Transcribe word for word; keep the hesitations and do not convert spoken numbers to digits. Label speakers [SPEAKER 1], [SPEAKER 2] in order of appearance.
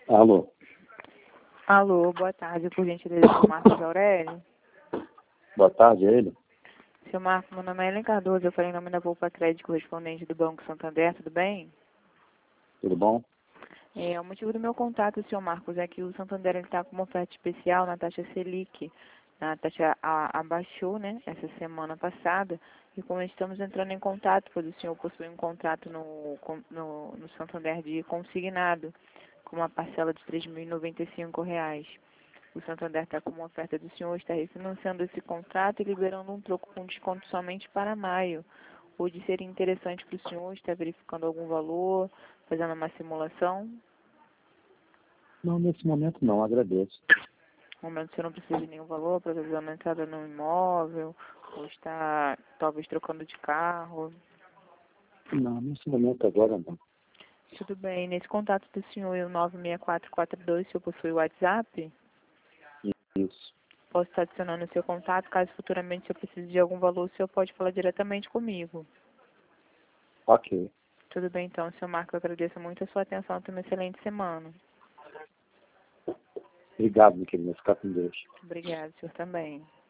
[SPEAKER 1] Alô?
[SPEAKER 2] Alô, boa tarde, por gentileza, seu Marcos Aurélio.
[SPEAKER 1] Boa tarde, é ele?
[SPEAKER 2] Seu Marcos, meu nome é Helen Cardoso, eu falei em nome da Poupa Crédito correspondente do Banco Santander, tudo bem?
[SPEAKER 1] Tudo bom?
[SPEAKER 2] É, o motivo do meu contato, senhor Marcos, é que o Santander está com uma oferta especial na taxa Selic. A taxa a, abaixou, né, essa semana passada, e como estamos entrando em contato, pois o senhor possui um contrato no, no, no Santander de consignado, com uma parcela de três mil e noventa e cinco reais. O Santander está com uma oferta do senhor, está refinanciando esse contrato e liberando um troco com desconto somente para maio. Hoje seria interessante para o senhor estar verificando algum valor, fazendo uma simulação.
[SPEAKER 1] Não, nesse momento não, agradeço.
[SPEAKER 2] No momento o senhor não precisa de nenhum valor para fazer uma entrada no imóvel, ou está talvez trocando de carro.
[SPEAKER 1] Não, nesse momento agora não.
[SPEAKER 2] Tudo bem. Nesse contato do senhor, o nove seis quatro quatro dois, o senhor possui o WhatsApp?
[SPEAKER 1] Isso.
[SPEAKER 2] Posso estar adicionando o seu contato, caso futuramente o senhor precise de algum valor, o senhor pode falar diretamente comigo.
[SPEAKER 1] Ok.
[SPEAKER 2] Tudo bem, então, senhor Marco, eu agradeço muito a sua atenção. Tenha uma excelente semana.
[SPEAKER 1] Obrigado, meu querido. Ficar com Deus.
[SPEAKER 2] Obrigada, senhor também.